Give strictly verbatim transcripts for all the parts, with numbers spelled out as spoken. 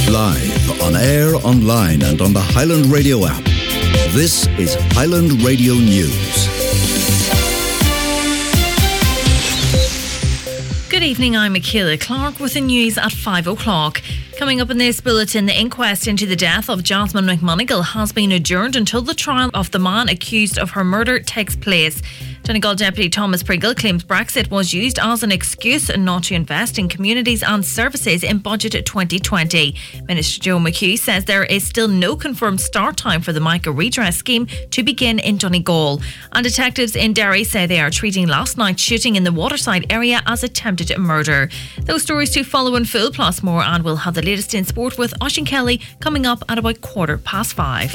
Live, on air, online and on the Highland Radio app. This is Highland Radio News. Good evening, I'm Michaela Clark with the news at five o'clock. Coming up in this bulletin, the inquest into the death of Jasmine McMonigle has been adjourned until the trial of the man accused of her murder takes place. Donegal Deputy Thomas Pringle claims Brexit was used as an excuse not to invest in communities and services in Budget twenty twenty. Minister Joe McHugh says there is still no confirmed start time for the Mica Redress scheme to begin in Donegal. And detectives in Derry say they are treating last night's shooting in the Waterside area as attempted murder. Those stories to follow in full, plus more, and we'll have the latest in sport with Oisín Kelly coming up at about quarter past five.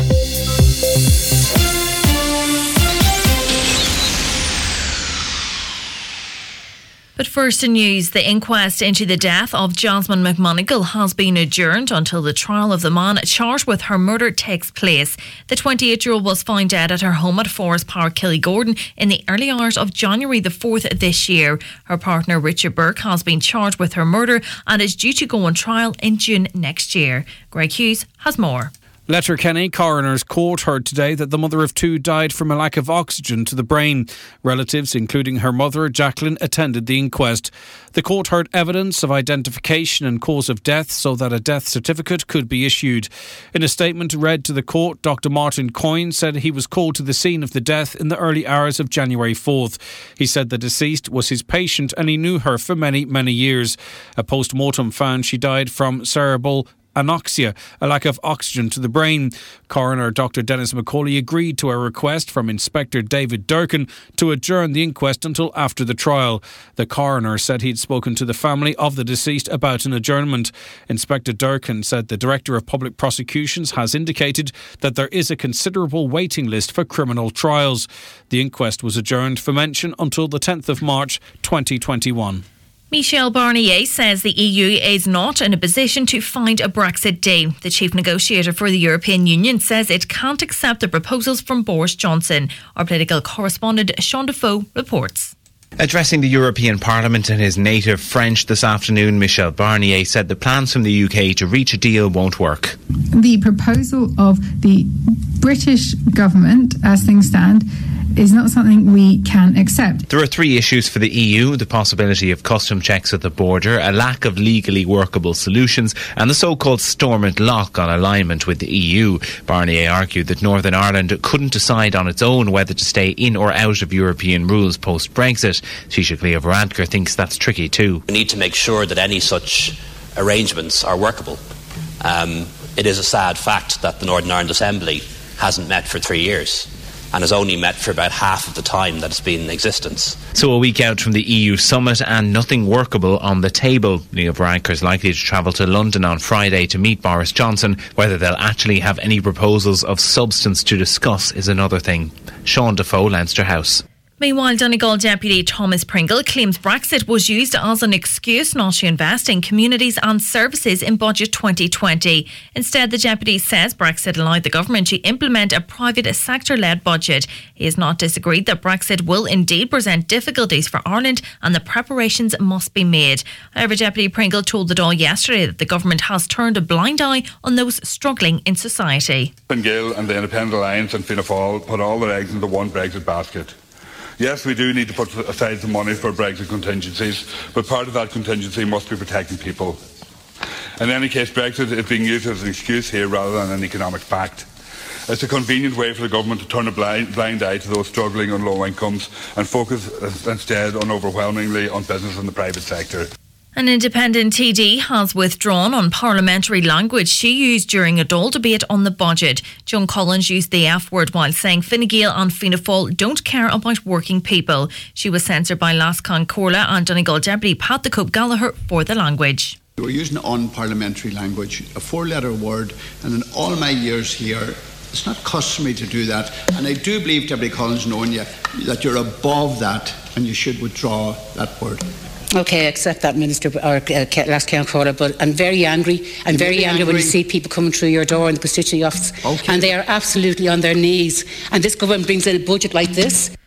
But first in news, the inquest into the death of Jasmine McMonigle has been adjourned until the trial of the man charged with her murder takes place. The twenty-eight-year-old was found dead at her home at Forest Park, Killygordon, in the early hours of January the fourth this year. Her partner Richard Burke has been charged with her murder and is due to go on trial in June next year. Greg Hughes has more. Letterkenny Coroner's Court heard today that the mother of two died from a lack of oxygen to the brain. Relatives, including her mother, Jacqueline, attended the inquest. The court heard evidence of identification and cause of death so that a death certificate could be issued. In a statement read to the court, Doctor Martin Coyne said he was called to the scene of the death in the early hours of January fourth. He said the deceased was his patient and he knew her for many, many years. A post-mortem found she died from cerebral anoxia, a lack of oxygen to the brain. Coroner Doctor Dennis McCauley agreed to a request from Inspector David Durkin to adjourn the inquest until after the trial. The coroner said he'd spoken to the family of the deceased about an adjournment. Inspector Durkin said the Director of Public Prosecutions has indicated that there is a considerable waiting list for criminal trials. The inquest was adjourned for mention until the tenth of March twenty twenty-one. Michel Barnier says the E U is not in a position to find a Brexit deal. The chief negotiator for the European Union says it can't accept the proposals from Boris Johnson. Our political correspondent Sean Defoe reports. Addressing the European Parliament in his native French this afternoon, Michel Barnier said the plans from the U K to reach a deal won't work. The proposal of the British government, as things stand, is not something we can accept. There are three issues for the E U: the possibility of custom checks at the border, a lack of legally workable solutions, and the so-called Stormont lock on alignment with the E U. Barnier argued that Northern Ireland couldn't decide on its own whether to stay in or out of European rules post-Brexit. Taoiseach Leo Varadkar thinks that's tricky too. We need to make sure that any such arrangements are workable. Um, it is a sad fact that the Northern Ireland Assembly hasn't met for three years. And has only met for about half of the time that it's been in existence. So a week out from the E U summit and nothing workable on the table. Leo Varadkar is likely to travel to London on Friday to meet Boris Johnson. Whether they'll actually have any proposals of substance to discuss is another thing. Sean Defoe, Leinster House. Meanwhile, Donegal Deputy Thomas Pringle claims Brexit was used as an excuse not to invest in communities and services in Budget twenty twenty. Instead, the Deputy says Brexit allowed the government to implement a private sector-led budget. He has not disagreed that Brexit will indeed present difficulties for Ireland and the preparations must be made. However, Deputy Pringle told the Dáil yesterday that the government has turned a blind eye on those struggling in society. Fine Gael and the Independent Alliance and Fianna Fáil put all their eggs into one Brexit basket. Yes, we do need to put aside some money for Brexit contingencies, but part of that contingency must be protecting people. In any case, Brexit is being used as an excuse here rather than an economic fact. It's a convenient way for the government to turn a blind, blind eye to those struggling on low incomes and focus instead on overwhelmingly on business and the private sector. An independent T D has withdrawn on parliamentary language she used during a Dáil debate on the budget. Joan Collins used the F word while saying Fine Gael and Fianna Fáil don't care about working people. She was censored by Lascan Corla and Donegal Deputy Pat the Cope Gallagher for the language. We're using unparliamentary language, a four-letter word, and in all my years here, it's not customary to do that. And I do believe, Deputy Collins, knowing you, that you're above that and you should withdraw that word. Okay, I accept that, Minister, or uh, last count caller, but I'm very angry. I'm very, very angry, angry when you see people coming through your door in the constituency office, okay, and they are absolutely on their knees. And this government brings in a budget like this.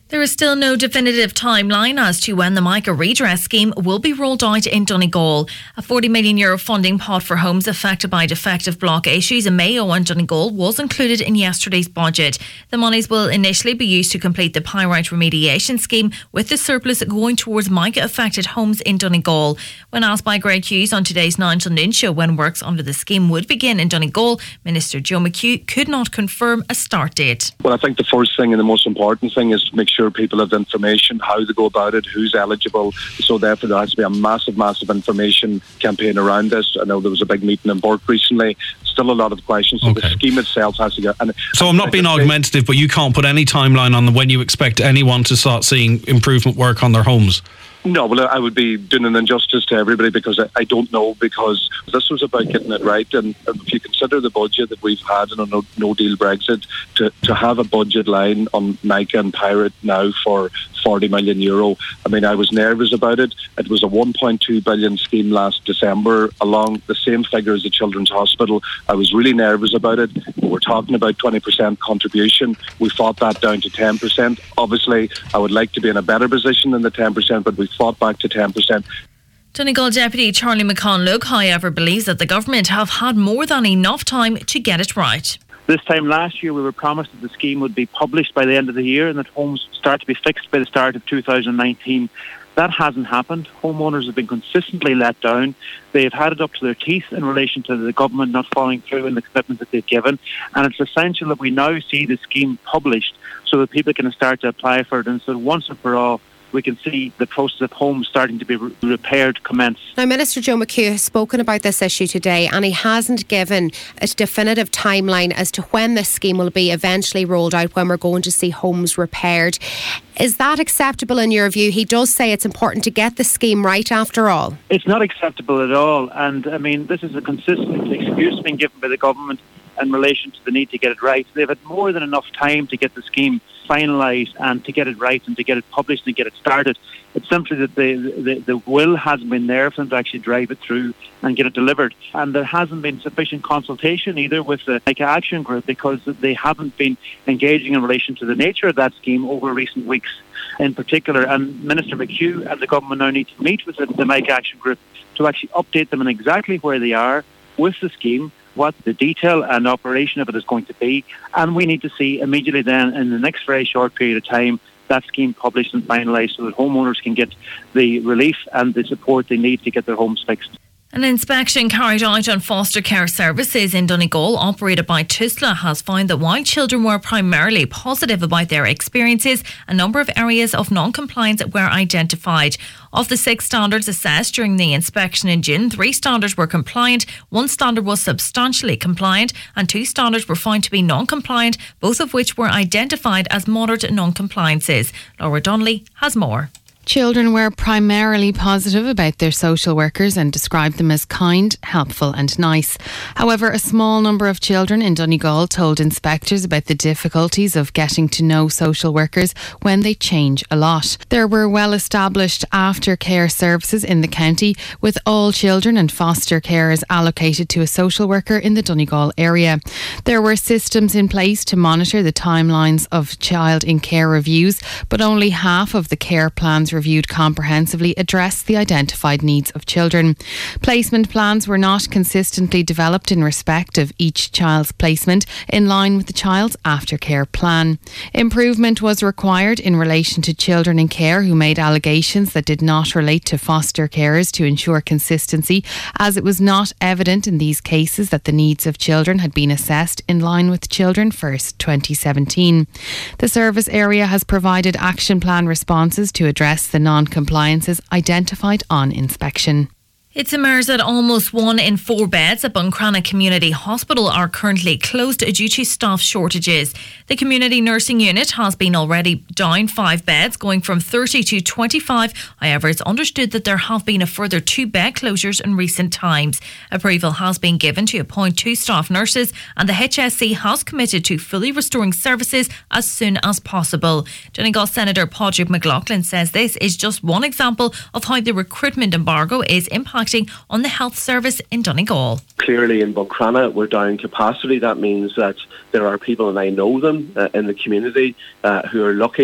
There is still no definitive timeline as to when the MICA redress scheme will be rolled out in Donegal. A forty million euro funding pot for homes affected by defective block issues in Mayo and Donegal was included in yesterday's budget. The monies will initially be used to complete the pyrite remediation scheme, with the surplus going towards MICA affected homes in Donegal. When asked by Greg Hughes on today's Nine till Noon show when works under the scheme would begin in Donegal, Minister Joe McHugh could not confirm a start date. Well, I think the first thing and the most important thing is to make sure people have the information, how they go about it, who's eligible. So therefore there has to be a massive, massive information campaign around this. I know there was a big meeting in Bourke recently. Still a lot of questions. So okay. The scheme itself has to get... And so I'm not being argumentative, but you can't put any timeline on when you expect anyone to start seeing improvement work on their homes. No, well, I would be doing an injustice to everybody because I, I don't know, because this was about getting it right. And, and if you consider the budget that we've had in a no, no deal Brexit, to, to have a budget line on MICA and Pirate now for forty million euro, I mean, I was nervous about it. It was a one point two billion scheme last December, along the same figure as the Children's Hospital. I was really nervous about it. We were talking about twenty percent contribution. We fought that down to ten percent. Obviously, I would like to be in a better position than the ten percent, but we fought back to ten percent. Donegal Deputy Charlie McConlough, however, believes that the government have had more than enough time to get it right. This time last year we were promised that the scheme would be published by the end of the year and that homes start to be fixed by the start of two thousand nineteen. That hasn't happened. Homeowners have been consistently let down. They've had it up to their teeth in relation to the government not following through in the commitments that they've given. And it's essential that we now see the scheme published so that people can start to apply for it, and so once and for all we can see the process of homes starting to be re- repaired commence. Now, Minister Joe McHugh has spoken about this issue today, and he hasn't given a definitive timeline as to when this scheme will be eventually rolled out, when we're going to see homes repaired. Is that acceptable in your view? He does say it's important to get the scheme right after all. It's not acceptable at all. And, I mean, this is a consistent excuse being given by the government in relation to the need to get it right. They've had more than enough time to get the scheme finalised and to get it right and to get it published and get it started. It's simply that the, the, the will hasn't been there for them to actually drive it through and get it delivered. And there hasn't been sufficient consultation either with the MICA Action Group, because they haven't been engaging in relation to the nature of that scheme over recent weeks in particular. And Minister McHugh and the government now need to meet with the, the MICA Action Group to actually update them on exactly where they are with the scheme, what the detail and operation of it is going to be, and we need to see immediately then, in the next very short period of time, that scheme published and finalised so that homeowners can get the relief and the support they need to get their homes fixed. An inspection carried out on foster care services in Donegal, operated by TUSLA, has found that while children were primarily positive about their experiences, a number of areas of non-compliance were identified. Of the six standards assessed during the inspection in June, three standards were compliant, one standard was substantially compliant, and two standards were found to be non-compliant, both of which were identified as moderate non-compliances. Laura Donnelly has more. Children were primarily positive about their social workers and described them as kind, helpful and nice. However, a small number of children in Donegal told inspectors about the difficulties of getting to know social workers when they change a lot. There were well-established aftercare services in the county, with all children and foster carers allocated to a social worker in the Donegal area. There were systems in place to monitor the timelines of child in care reviews, but only half of the care plans reviewed comprehensively address the identified needs of children. Placement plans were not consistently developed in respect of each child's placement in line with the child's aftercare plan. Improvement was required in relation to children in care who made allegations that did not relate to foster carers to ensure consistency, as it was not evident in these cases that the needs of children had been assessed in line with Children First twenty seventeen. The service area has provided action plan responses to address the non-compliances identified on inspection. It's emerged that almost one in four beds at Buncrana Community Hospital are currently closed due to staff shortages. The community nursing unit has been already down five beds, going from thirty to twenty-five. However, it's understood that there have been a further two bed closures in recent times. Approval has been given to appoint two staff nurses, and the H S C has committed to fully restoring services as soon as possible. Donegal Senator Padraig McLaughlin says this is just one example of how the recruitment embargo is impacting on the health service in Donegal. Clearly in Buncrana we're down capacity. That means that there are people, and I know them uh, in the community uh, who are looking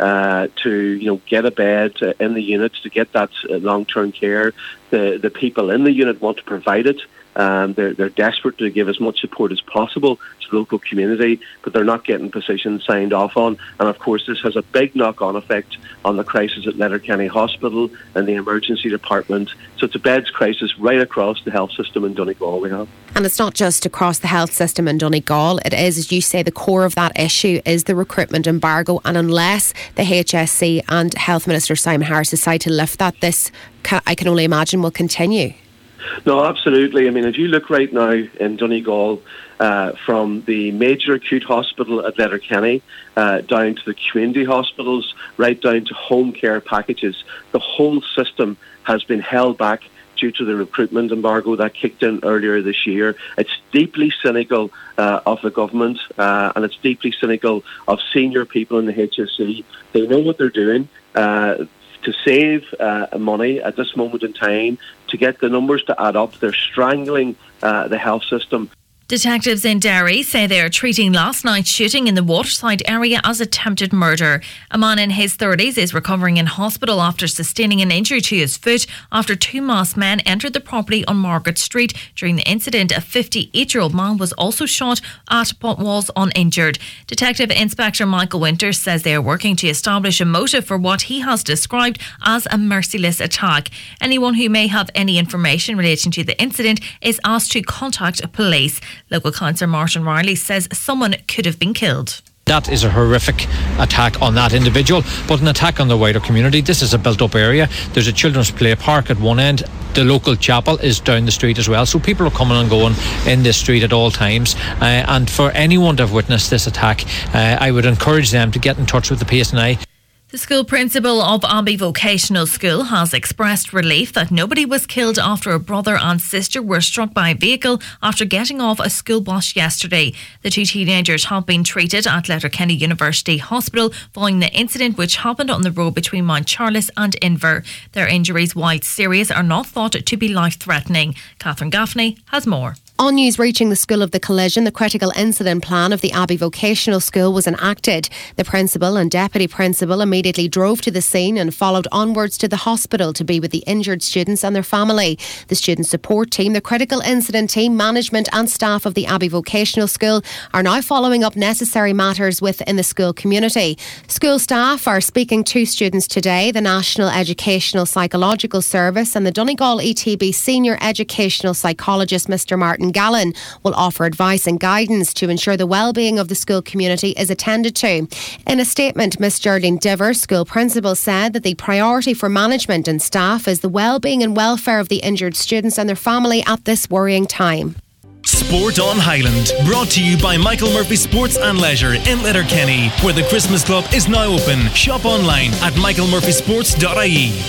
uh, to you know get a bed uh, in the unit, to get that uh, long-term care. The the people in the unit want to provide it. Um, they're, they're desperate to give as much support as possible to the local community, but they're not getting positions signed off on. And of course, this has a big knock-on effect on the crisis at Letterkenny Hospital and the emergency department. So it's a beds crisis right across the health system in Donegal we have. And it's not just across the health system in Donegal. It is, as you say, the core of that issue is the recruitment embargo. And unless the H S C and Health Minister Simon Harris decide to lift that, this, I can only imagine, will continue. No, absolutely. I mean, if you look right now in Donegal, uh, from the major acute hospital at Letterkenny uh, down to the community hospitals, right down to home care packages, the whole system has been held back due to the recruitment embargo that kicked in earlier this year. It's deeply cynical uh, of the government uh, and it's deeply cynical of senior people in the H S C. They know what they're doing. Uh, to save uh, money at this moment in time, to get the numbers to add up. They're strangling uh, the health system. Detectives in Derry say they are treating last night's shooting in the Waterside area as attempted murder. A man in his thirties is recovering in hospital after sustaining an injury to his foot after two masked men entered the property on Margaret Street. During the incident, a fifty-eight-year-old man was also shot at but was uninjured. Detective Inspector Michael Winters says they are working to establish a motive for what he has described as a merciless attack. Anyone who may have any information relating to the incident is asked to contact police. Local councillor Martin Riley says someone could have been killed. That is a horrific attack on that individual, but an attack on the wider community. This is a built-up area. There's a children's play park at one end. The local chapel is down the street as well, so people are coming and going in this street at all times. Uh, and for anyone to have witnessed this attack, uh, I would encourage them to get in touch with the P S N I. The school principal of Abbey Vocational School has expressed relief that nobody was killed after a brother and sister were struck by a vehicle after getting off a school bus yesterday. The two teenagers have been treated at Letterkenny University Hospital following the incident which happened on the road between Mount Charles and Inver. Their injuries, while serious, are not thought to be life-threatening. Catherine Gaffney has more. On news reaching the school of the collision, the critical incident plan of the Abbey Vocational School was enacted. The principal and deputy principal immediately drove to the scene and followed onwards to the hospital to be with the injured students and their family. The student support team, the critical incident team, management and staff of the Abbey Vocational School are now following up necessary matters within the school community. School staff are speaking to students today. The National Educational Psychological Service and the Donegal E T B Senior Educational Psychologist Mr Martin Gallen will offer advice and guidance to ensure the well-being of the school community is attended to. In a statement, Miss Geraldine Diver, school principal, said that the priority for management and staff is the well-being and welfare of the injured students and their family at this worrying time. Sport on Highland, brought to you by Michael Murphy Sports and Leisure in Letterkenny, where the Christmas Club is now open. Shop online at michael murphy sports dot I E.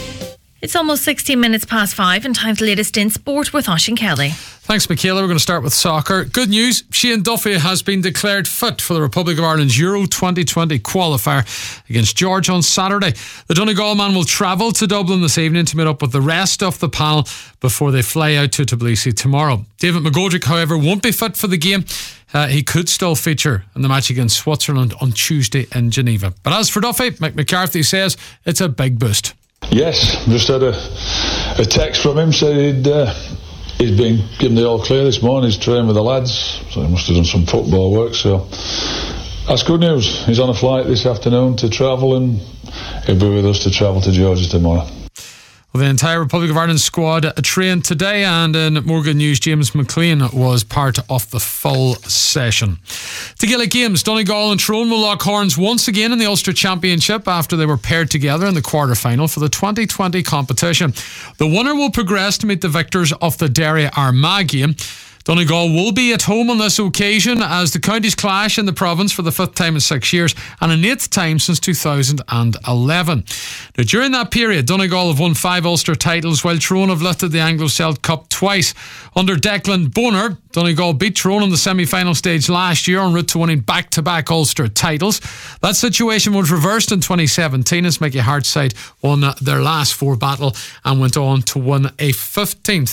It's almost sixteen minutes past five and time for the latest in sport with Oisín Kelly. Thanks, Michaela. We're going to start with soccer. Good news, Shane Duffy has been declared fit for the Republic of Ireland's Euro twenty twenty qualifier against Georgia on Saturday. The Donegal man will travel to Dublin this evening to meet up with the rest of the panel before they fly out to Tbilisi tomorrow. David McGoldrick, however, won't be fit for the game. Uh, he could still feature in the match against Switzerland on Tuesday in Geneva. But as for Duffy, Mick McCarthy says it's a big boost. Yes, just had a, a text from him, said he'd, uh, he's been given the all clear this morning. He's trained with the lads, so he must have done some football work, so that's good news. He's on a flight this afternoon to travel and he'll be with us to travel to Georgia tomorrow. Well, the entire Republic of Ireland squad trained today, and in more good news, James McLean was part of the full session. To Gaelic Games, Donegal and Tyrone will lock horns once again in the Ulster Championship after they were paired together in the quarter-final for the twenty twenty competition. The winner will progress to meet the victors of the Derry Armagh game. Donegal will be at home on this occasion as the counties clash in the province for the fifth time in six years and an eighth time since two thousand eleven. Now, during that period, Donegal have won five Ulster titles while Tyrone have lifted the Anglo-Celt Cup twice. Under Declan Bonner, Donegal beat Tyrone in the semi-final stage last year en route to winning back-to-back Ulster titles. That situation was reversed in twenty seventeen as Mickey Hart's side won their last four battle and went on to win a fifteenth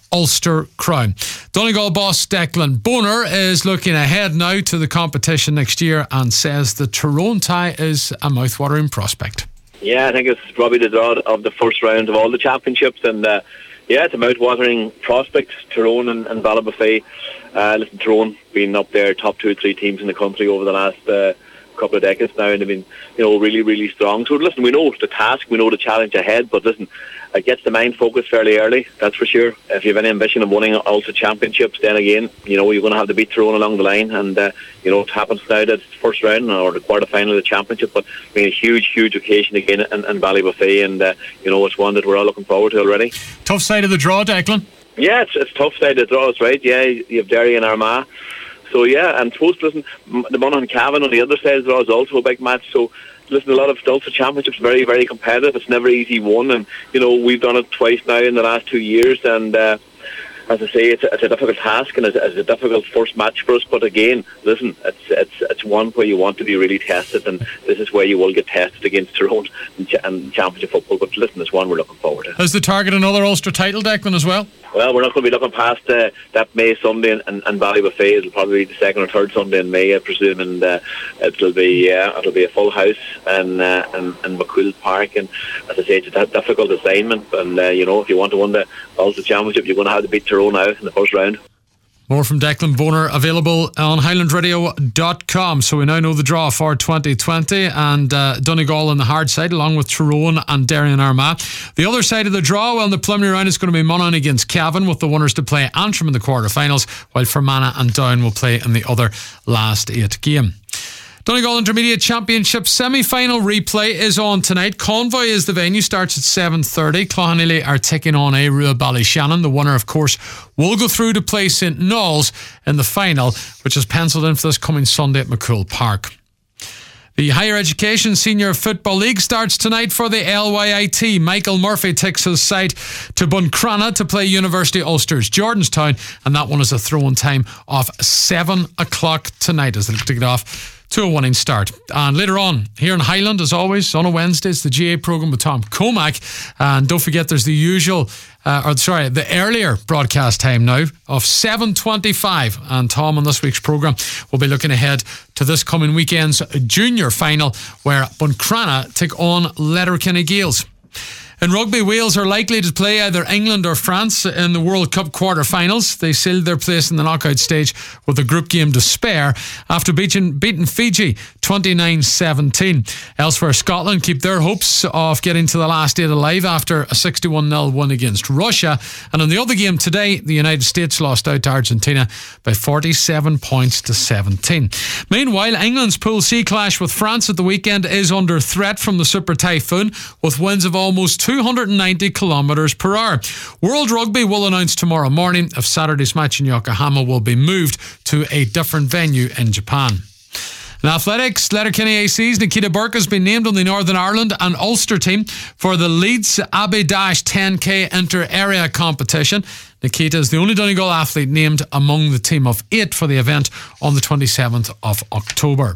Ulster crown. Donegal boss Declan Bonner is looking ahead now to the competition next year and says the Tyrone tie is a mouth-watering prospect. Yeah, I think it's probably the draw of the first round of all the championships, and uh, yeah, it's a mouth-watering prospect. Tyrone and, and Ballybofey. Uh, listen, Tyrone been up there, top two or three teams in the country over the last uh, couple of decades now, and they've been, you know, really, really strong. So listen, we know the task, we know the challenge ahead, but listen, it gets the mind focused fairly early, that's for sure. If you have any ambition of winning Ulster Championships, then again, you know, you're going to have to beat Tyrone along the line, and uh, you know, it happens now that it's the first round or the quarter final of the championship, but I mean, a huge, huge occasion again in, in Ballybofey, and uh, you know, it's one that we're all looking forward to already. Tough side of the draw, Declan. Yeah, it's, it's tough side of the draw, it's right. Yeah, you have Derry and Armagh. So yeah, and suppose, listen, the Monaghan Cavan on the other side of the draw is also a big match. So listen, a lot of Ulster Championships very, very competitive. It's never easy won, and you know, we've done it twice now in the last two years. And uh, as I say, it's a, it's a difficult task and it's, it's a difficult first match for us. But again, listen, it's it's it's one where you want to be really tested, and this is where you will get tested against Tyrone and, ch- and Championship football. But listen, it's one we're looking forward to. Is the target another Ulster title, Declan, as well? Well, we're not going to be looking past uh, that May Sunday in, in, in Ballybofey. It'll probably be the second or third Sunday in May, I presume, and uh, it'll be uh, it'll be a full house in, uh, in, in McQuill Park. And as I say, it's a difficult assignment. And uh, you know, if you want to win the Ulster Championship, you're going to have to beat Tyrone out in the first round. More from Declan Bonner available on highland radio dot com. So we now know the draw for twenty twenty, and uh, Donegal on the hard side along with Tyrone and Derry and Armagh. The other side of the draw, well, in the preliminary round is going to be Monaghan against Cavan, with the winners to play Antrim in the quarterfinals, while Fermanagh and Down will play in the other last eight game. Donegal Intermediate Championship semi-final replay is on tonight. Convoy is the venue, starts at seven thirty. Cloghanilly are taking on Airua Ballyshannon. The winner, of course, will go through to play St Knowles in the final, which is penciled in for this coming Sunday at McCool Park. The Higher Education Senior Football League starts tonight for the L Y I T. Michael Murphy takes his side to Buncrana to play University Ulster's Jordanstown, and that one is a throw-in time of seven o'clock tonight as they look to get off to a winning start. And later on, here in Highland, as always, on a Wednesday, it's the G A programme with Tom Comack. And don't forget, there's the usual, uh, or sorry, the earlier broadcast time now of seven twenty-five. And Tom, on this week's programme, will be looking ahead to this coming weekend's junior final, where Buncrana take on Letterkenny Gaels. In rugby, Wales are likely to play either England or France in the World Cup quarter-finals. They sealed their place in the knockout stage with a group game to spare after beating, beating Fiji twenty-nine seventeen. Elsewhere, Scotland keep their hopes of getting to the last eight alive after a sixty-one nil win against Russia. And in the other game today, the United States lost out to Argentina by forty-seven points to seventeen. Meanwhile, England's Pool C clash with France at the weekend is under threat from the Super Typhoon, with winds of almost two hundred ninety kilometres per hour. World Rugby will announce tomorrow morning if Saturday's match in Yokohama will be moved to a different venue in Japan. In athletics, Letterkenny A C's Nikita Burke has been named on the Northern Ireland and Ulster team for the Leeds Abbey Dash ten K inter-area competition. Nikita is the only Donegal athlete named among the team of eight for the event on the twenty-seventh of October.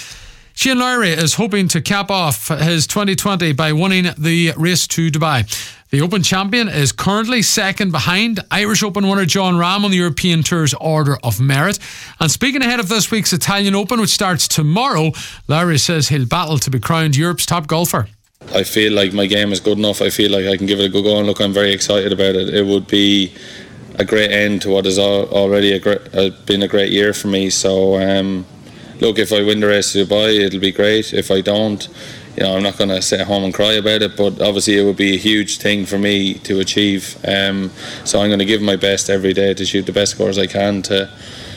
Shane Lowry is hoping to cap off his twenty twenty by winning the race to Dubai. The Open champion is currently second behind Irish Open winner John Rahm on the European Tour's Order of Merit. And speaking ahead of this week's Italian Open, which starts tomorrow, Lowry says he'll battle to be crowned Europe's top golfer. I feel like my game is good enough. I feel like I can give it a good go, and look, I'm very excited about it. It would be a great end to what has already a great, uh, been a great year for me. So, um, look, if I win the race to Dubai, it'll be great. If I don't, you know, I'm not going to sit at home and cry about it, but obviously it would be a huge thing for me to achieve. Um, so I'm going to give my best every day to shoot the best scores I can to,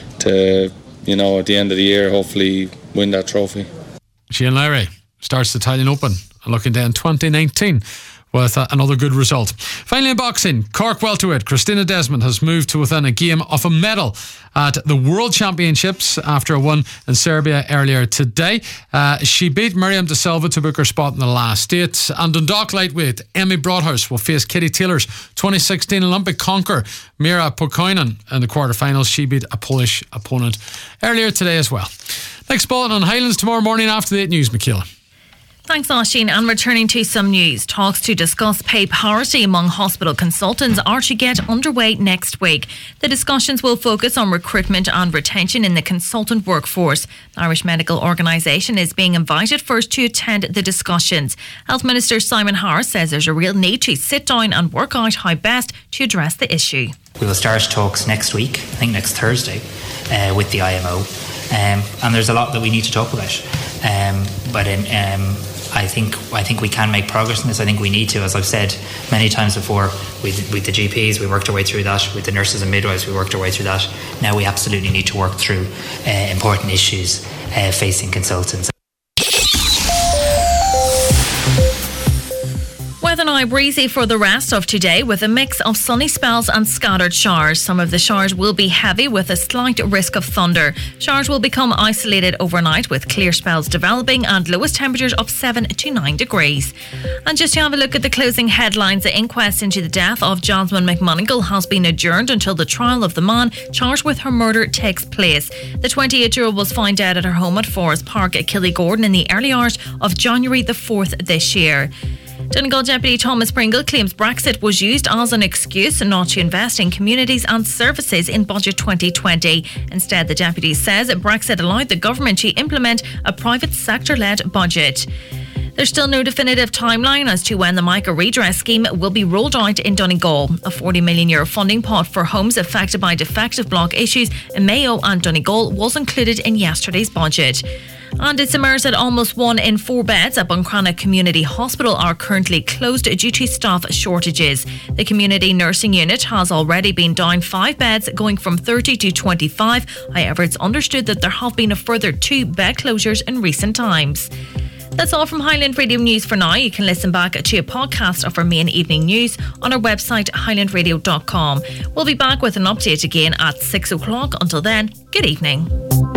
to, you know, at the end of the year, hopefully win that trophy. Shane Lowry starts the Italian Open and looking down twenty nineteen with uh, another good result. Finally in boxing, Cork welterweight Christina Desmond has moved to within a game of a medal at the World Championships after a win in Serbia earlier today. Uh, she beat Miriam De Silva to book her spot in the last eight. And Dundalk lightweight Emmy Broadhouse will face Katie Taylor's twenty sixteen Olympic conqueror Mira Pokoinen in the quarterfinals. She beat a Polish opponent earlier today as well. Next bulletin on Highlands tomorrow morning after the eight news, Michaela. Thanks, Oisín. And returning to some news, talks to discuss pay parity among hospital consultants are to get underway next week. The discussions will focus on recruitment and retention in the consultant workforce. The Irish Medical Organisation is being invited first to attend the discussions. Health Minister Simon Harris says there's a real need to sit down and work out how best to address the issue. We will start talks next week, I think next Thursday, uh, with the I M O. Um, and there's a lot that we need to talk about. Um, but in, um, I think I think we can make progress in this. I think we need to, as I've said many times before, with, with the G Ps, we worked our way through that. With the nurses and midwives, we worked our way through that. Now we absolutely need to work through uh, important issues uh, facing consultants. Weather now breezy for the rest of today with a mix of sunny spells and scattered showers. Some of the showers will be heavy with a slight risk of thunder. Showers will become isolated overnight with clear spells developing and lowest temperatures of seven to nine degrees. And just to have a look at the closing headlines, the inquest into the death of Jasmine McMonigle has been adjourned until the trial of the man charged with her murder takes place. The twenty-eight-year-old was found dead at her home at Forest Park at Killygordon in the early hours of January the fourth this year. Donegal Deputy Thomas Pringle claims Brexit was used as an excuse not to invest in communities and services in Budget twenty twenty. Instead, the Deputy says Brexit allowed the government to implement a private sector-led budget. There's still no definitive timeline as to when the Mica redress scheme will be rolled out in Donegal. A forty million euro funding pot for homes affected by defective block issues in Mayo and Donegal was included in yesterday's budget. And it's emerged that almost one in four beds at Buncrana Community Hospital are currently closed due to staff shortages. The community nursing unit has already been down five beds, going from thirty to twenty-five. However, it's understood that there have been a further two bed closures in recent times. That's all from Highland Radio News for now. You can listen back to a podcast of our main evening news on our website, highland radio dot com. We'll be back with an update again at six o'clock. Until then, good evening.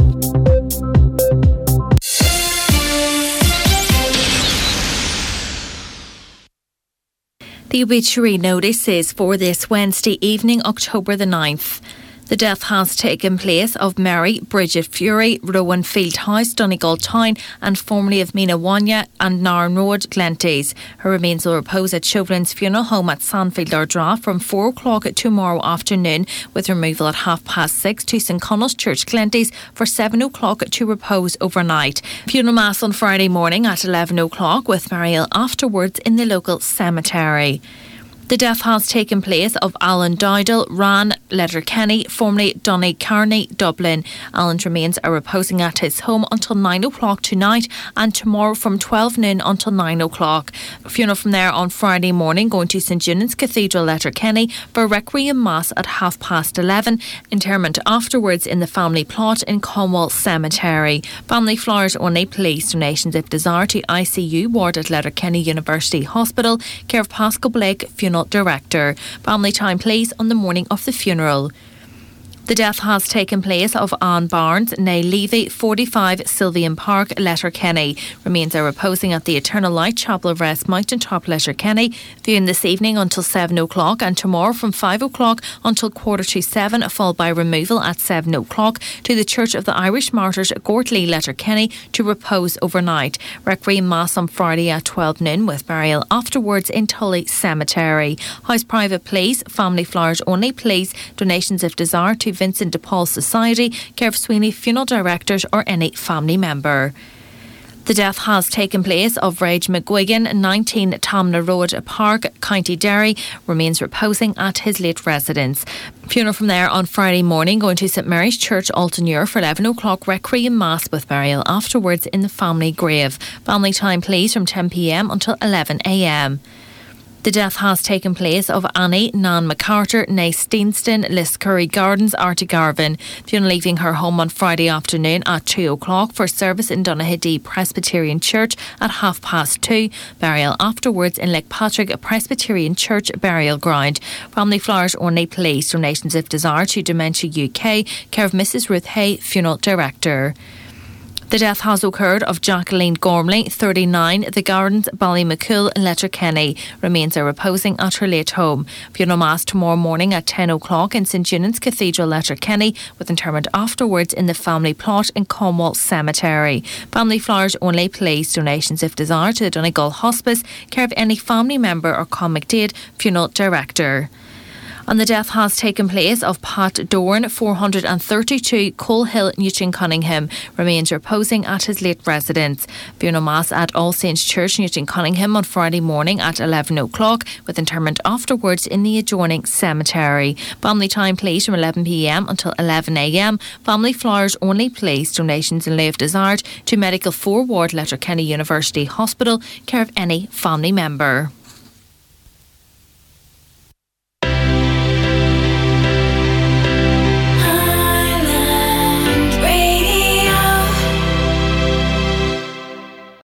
The obituary notice is for this Wednesday evening, October the ninth. The death has taken place of Mary Bridget Fury, Rowan Field House, Donegal Town, and formerly of Minawanya and Narn Road, Glenties. Her remains will repose at Chauvelin's funeral home at Sandfield Ardra from four o'clock tomorrow afternoon, with removal at half past six to St Connell's Church, Glenties, for seven o'clock to repose overnight. Funeral mass on Friday morning at eleven o'clock, with burial afterwards in the local cemetery. The death has taken place of Alan Dowdall, Ran Letterkenny, formerly Donny Carney, Dublin. Alan's remains are reposing at his home until nine o'clock tonight and tomorrow from twelve noon until nine o'clock. Funeral from there on Friday morning, going to St Junan's Cathedral, Letterkenny, for Requiem Mass at half past eleven. Interment afterwards in the family plot in Cornwall Cemetery. Family flowers only. Police donations if desired to I C U ward at Letterkenny University Hospital. Care of Pascal Blake, funeral director. Family time please on the morning of the funeral. The death has taken place of Anne Barnes, née Levy, forty-five, Sylvian Park, Letterkenny. Remains are reposing at the Eternal Light Chapel of Rest, Mountain Top, Letterkenny. Viewing this evening until seven o'clock and tomorrow from five o'clock until quarter to seven, followed by removal at seven o'clock to the Church of the Irish Martyrs, Gortley, Letterkenny, to repose overnight. Requiem Mass on Friday at twelve noon, with burial afterwards in Tully Cemetery. House private please, family flowers only please. Donations if desired to Vincent de Paul Society, care of Sweeney Funeral Directors or any family member. The death has taken place of Rage McGuigan, nineteen Tamna Road, Park, County Derry. Remains reposing at his late residence. Funeral from there on Friday morning, going to St Mary's Church, Altonmuir, for eleven o'clock Requiem Mass, with burial afterwards in the family grave. Family time please from ten p m until eleven a m. The death has taken place of Annie Nan MacArthur, née Steenston, Liscurry Gardens, Artigarvan. Funeral leaving her home on Friday afternoon at two o'clock for service in Donaghadee Presbyterian Church at half past two. Burial afterwards in Lake Patrick Presbyterian Church burial ground. Family flowers only please. Donations if desired to Dementia U K, care of Missus Ruth Hay, funeral director. The death has occurred of Jacqueline Gormley, thirty-nine, The Gardens, Ballymacool, Letterkenny. Remains are reposing at her late home. Funeral mass tomorrow morning at ten o'clock in St Eunan's Cathedral, Letterkenny, with interment afterwards in the family plot in Cornwall Cemetery. Family flowers only, please. Donations if desired to the Donegal Hospice, care of any family member or Con McDade, funeral director. And the death has taken place of Pat Dorn, four hundred thirty-two, Coal Hill, Newton Cunningham. Remains reposing at his late residence. Funeral mass at All Saints Church, Newton Cunningham on Friday morning at eleven o'clock, with interment afterwards in the adjoining cemetery. Family time, please, from eleven p m until eleven a m. Family flowers only, please. Donations in lieu if desired to Medical four Ward, Letterkenny University Hospital, care of any family member.